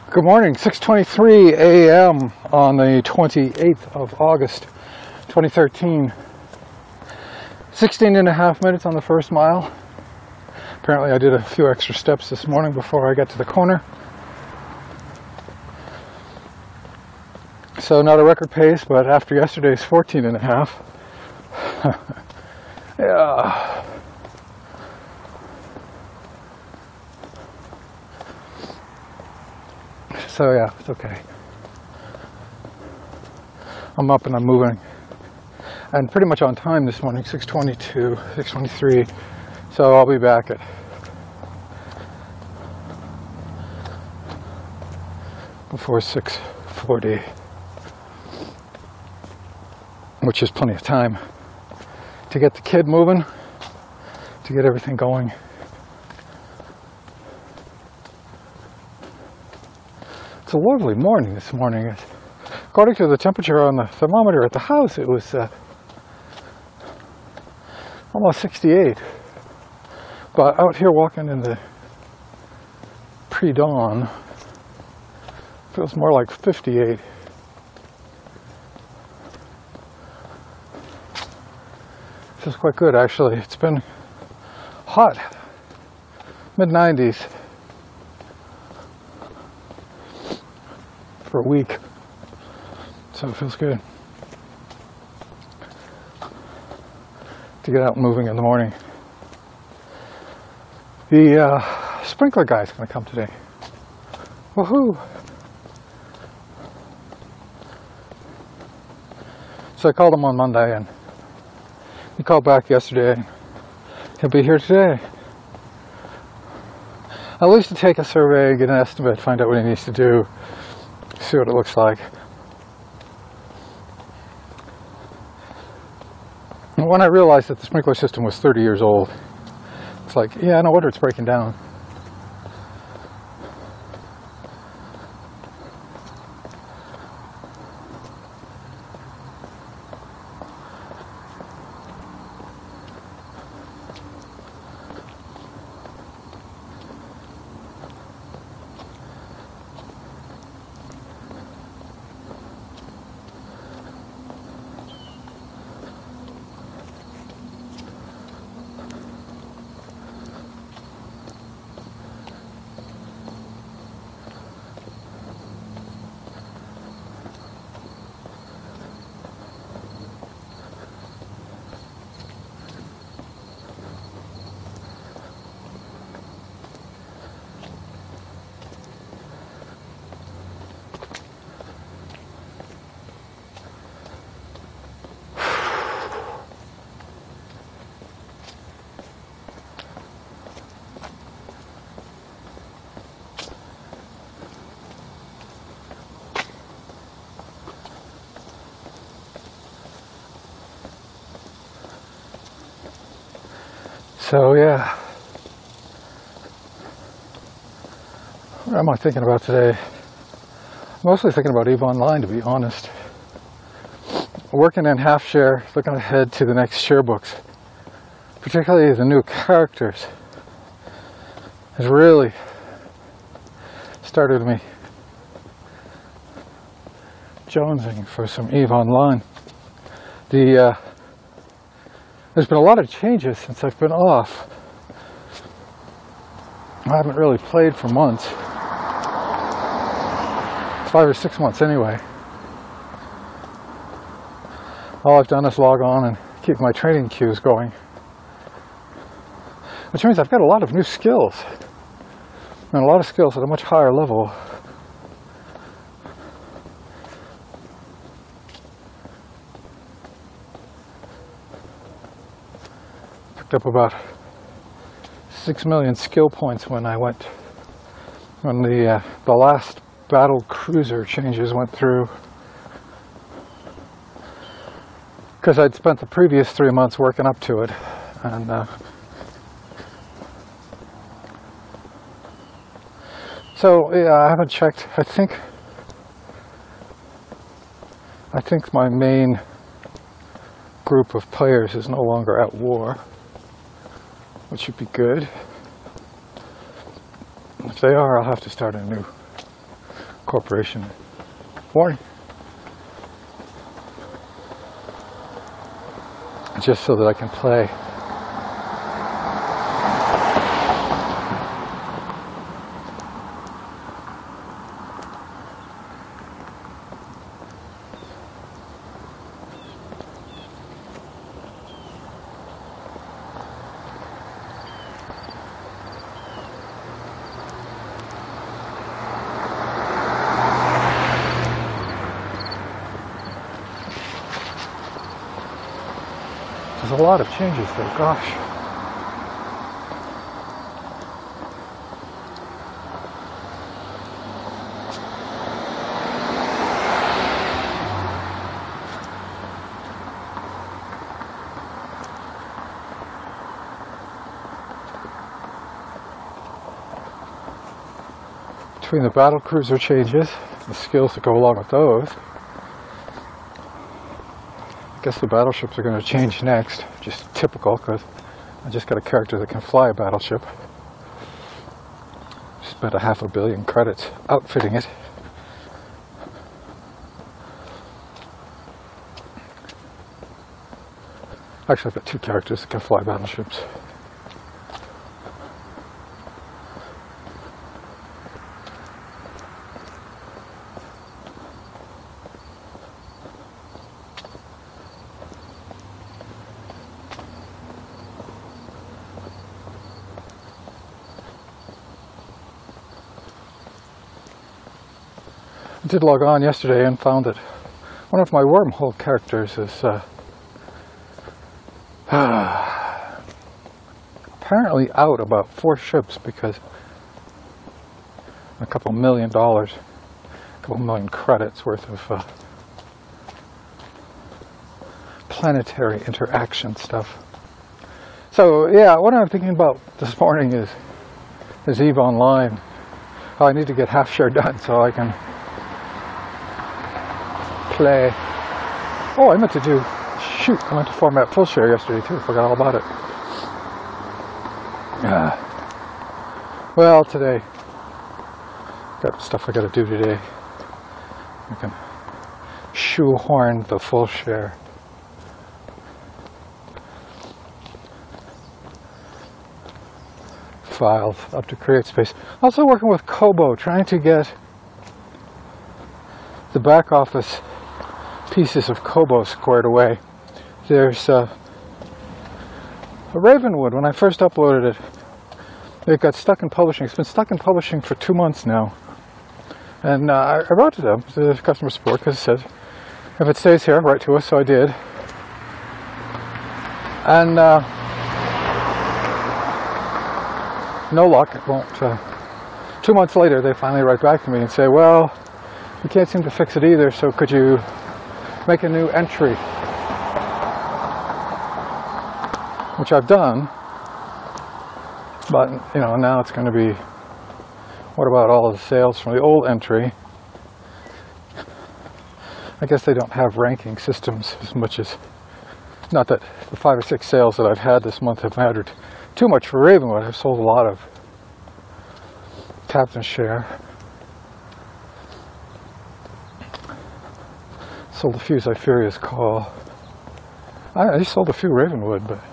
Good morning, 6:23 a.m. on the 28th of August, 2013. 16 and a half minutes on the first mile. Apparently I did a few extra steps this morning before I got to the corner. So not a record pace, but after yesterday's 14 and a half. Yeah. So yeah, it's okay. I'm up and I'm moving. And pretty much on time this morning, 6:22, 6:23. So I'll be back at before 6:40, which is plenty of time to get the kid moving, to get everything going. It's a lovely morning this morning. According to the temperature on the thermometer at the house, it was almost 68. But out here walking in the pre-dawn, feels more like 58. Feels quite good, actually. It's been hot, mid-90s. For a week, so it feels good to get out and moving in the morning. The sprinkler guy's going to come today. Woohoo! So I called him on Monday, and he called back yesterday. He'll be here today. At least to take a survey, get an estimate, find out what he needs to do. See what it looks like. And when I realized that the sprinkler system was 30 years old, it's like, yeah, no wonder it's breaking down. So yeah, what am I thinking about today? Mostly thinking about EVE Online, to be honest. Working in half share, looking ahead to the next share books, particularly the new characters, has really started me jonesing for some EVE Online. There's been a lot of changes since I've been off. I haven't really played for months. 5 or 6 months anyway. All I've done is log on and keep my training queues going. Which means I've got a lot of new skills. And a lot of skills at a much higher level. Up about 6 million skill points when the last battle cruiser changes went through, because I'd spent the previous 3 months working up to it, and so yeah, I haven't checked. I think my main group of players is no longer at war, which should be good. If they are, I'll have to start a new corporation. Warning. Just so that I can play. There's a lot of changes there, gosh. Between the battle cruiser changes, the skills that go along with those, I guess the battleships are going to change next, just typical, because I just got a character that can fly a battleship. Spent a $500 million credits outfitting it. Actually, I've got 2 characters that can fly battleships. I did log on yesterday and found that one of my wormhole characters is apparently out about 4 ships because a couple $1 million, a couple million credits worth of planetary interaction stuff. So yeah, what I'm thinking about this morning is EVE Online. I need to get half share done so I can play. Oh, I meant to do, shoot, I meant to format full share yesterday too. Forgot all about it. Well, today, got stuff I got to do today. I can shoehorn the full share. Files up to CreateSpace. Also working with Kobo, trying to get the back office pieces of Kobo squared away. There's Ravenwood. When I first uploaded it got stuck in publishing. It's been stuck in publishing for 2 months now. And I wrote to them, to the customer support, because it said, if it stays here, write to us, so I did. And no luck, it won't. 2 months later, they finally write back to me and say, well, we can't seem to fix it either, so could you make a new entry? Which I've done, but you know, now it's going to be, what about all the sales from the old entry? I guess they don't have ranking systems as much as, not that the 5 or 6 sales that I've had this month have mattered too much for Ravenwood. I've sold a lot of Captain's Share. Sold a few Zypheria's Call. I just sold a few Ravenwood, but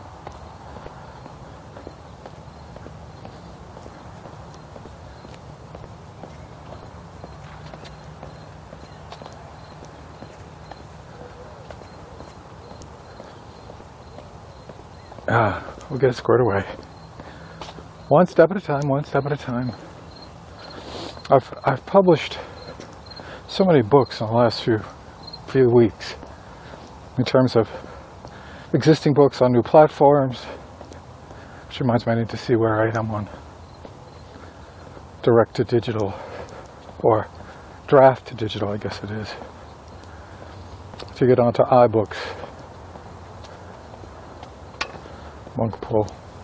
we'll get it squared away. One step at a time, one step at a time. I've published so many books in the last few weeks in terms of existing books on new platforms, which reminds me I need to see where I am on direct to digital, or draft to digital, I guess it is, to get onto iBooks. Monkpool.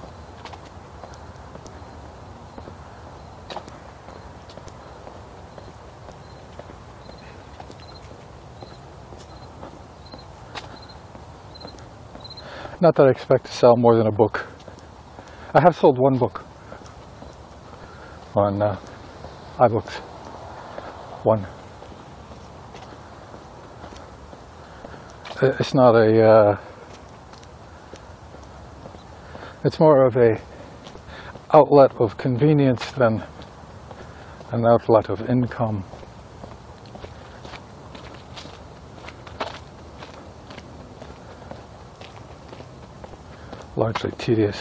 Not that I expect to sell more than a book. I have sold 1 book on iBooks. one. It's not a, it's more of a outlet of convenience than an outlet of income. Largely tedious.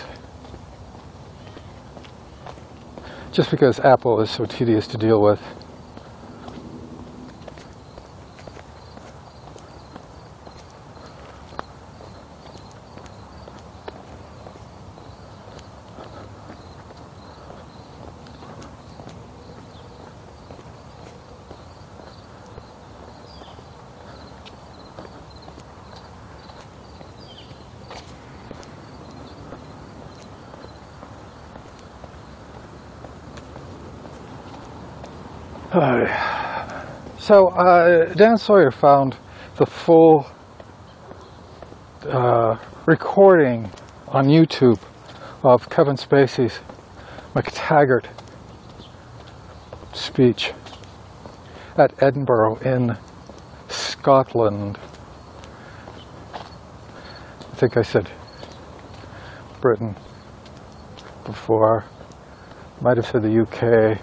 Just because Apple is so tedious to deal with. So Dan Sawyer found the full recording on YouTube of Kevin Spacey's McTaggart speech at Edinburgh in Scotland. I think I said Britain before. Might have said the UK.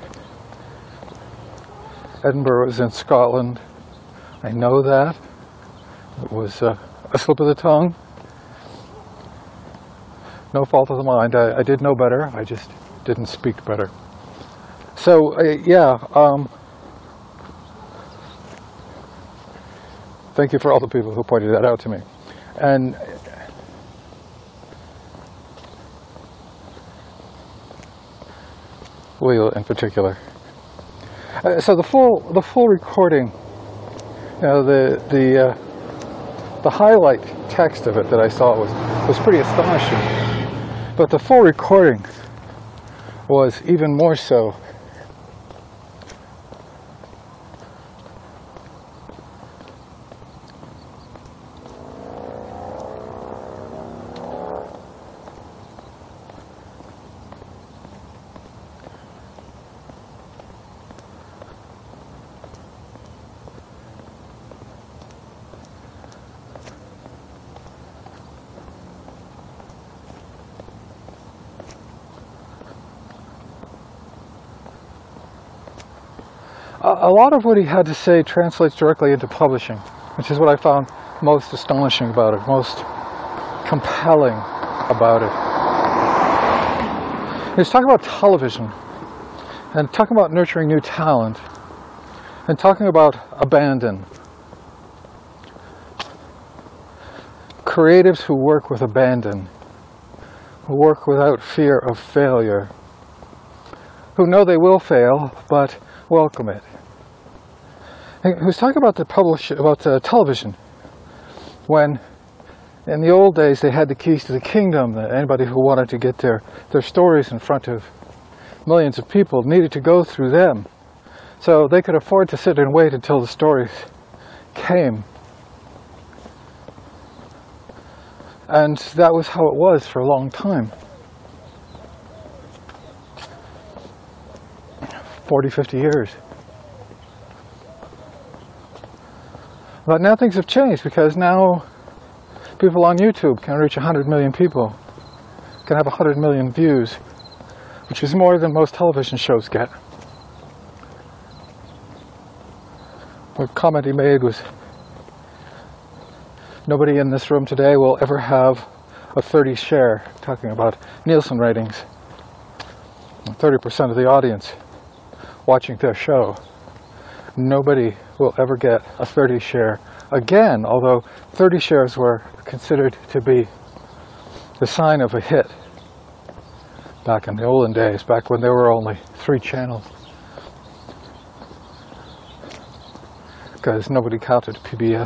Edinburgh is in Scotland. I know that. It was a slip of the tongue. No fault of the mind. I did know better. I just didn't speak better. So, yeah. Thank you for all the people who pointed that out to me. And Leo in particular. So the full recording, you know, the highlight text of it that I saw was pretty astonishing, but the full recording was even more so. A lot of what he had to say translates directly into publishing, which is what I found most astonishing about it, most compelling about it. He was talking about television, and talking about nurturing new talent, and talking about abandon. Creatives who work with abandon, who work without fear of failure, who know they will fail, but welcome it. He was talking about television, when in the old days they had the keys to the kingdom, that anybody who wanted to get their stories in front of millions of people needed to go through them. So they could afford to sit and wait until the stories came. And that was how it was for a long time. 40, 50 years. But now things have changed, because now people on YouTube can reach 100 million people, can have 100 million views, which is more than most television shows get. What comment he made was, nobody in this room today will ever have a 30 share, talking about Nielsen ratings. 30% of the audience watching their show. Nobody will ever get a 30 share again, although 30 shares were considered to be the sign of a hit back in the olden days, back when there were only 3 channels. Because nobody counted PBS.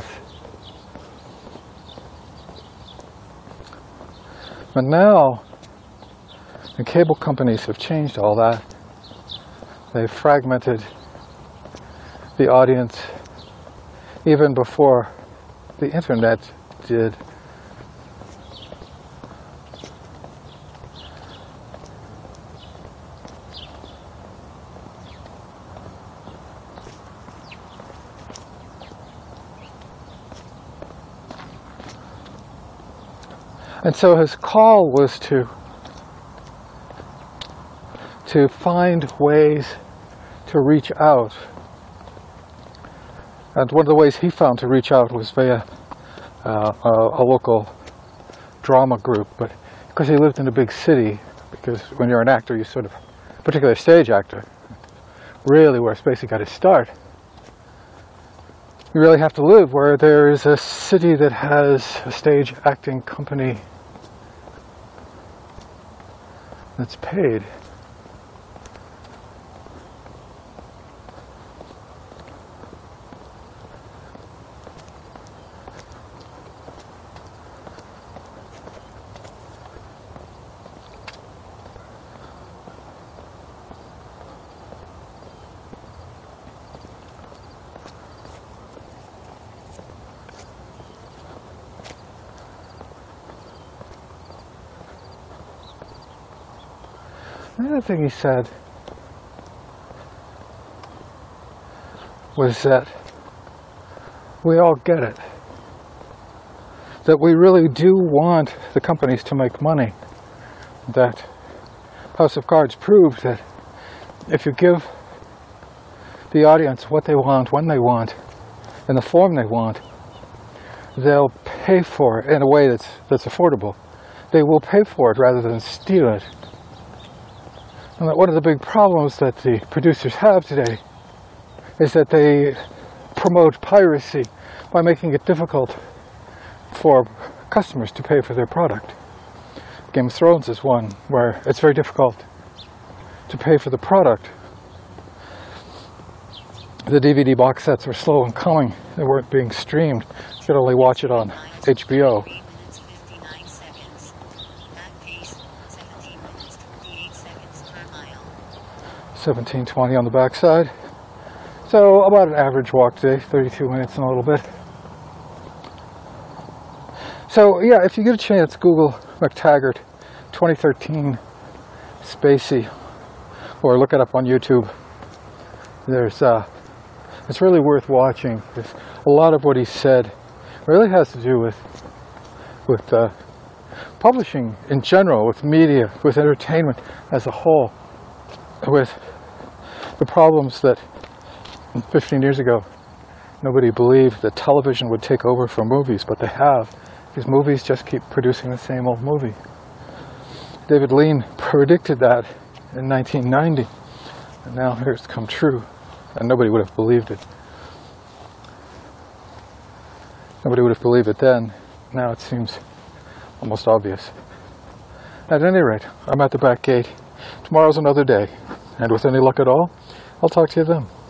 But now, the cable companies have changed all that. They've fragmented the audience even before the internet did. And so his call was to find ways to reach out. And one of the ways he found to reach out was via a local drama group. But because he lived in a big city, because when you're an actor, you sort of, particularly a stage actor, really where Spacey got his start, you really have to live where there is a city that has a stage acting company that's paid. Another thing he said was that we all get it. That we really do want the companies to make money. That House of Cards proved that if you give the audience what they want, when they want, in the form they want, they'll pay for it in a way that's affordable. They will pay for it rather than steal it. And that one of the big problems that the producers have today is that they promote piracy by making it difficult for customers to pay for their product. Game of Thrones is one where it's very difficult to pay for the product. The DVD box sets were slow in coming. They weren't being streamed. You could only watch it on HBO. 17:20 on the backside. So about an average walk day, 32 minutes and a little bit. So yeah, if you get a chance, Google McTaggart 2013 Spacey, or look it up on YouTube. There's it's really worth watching. There's a lot of what he said really has to do with publishing in general, with media, with entertainment as a whole, with the problems that 15 years ago nobody believed that television would take over from movies, but they have, because movies just keep producing the same old movie. David Lean predicted that in 1990, and now here it's come true, and nobody would have believed it. Nobody would have believed it then. Now it seems almost obvious. At any rate, I'm at the back gate. Tomorrow's another day, and with any luck at all, I'll talk to you then.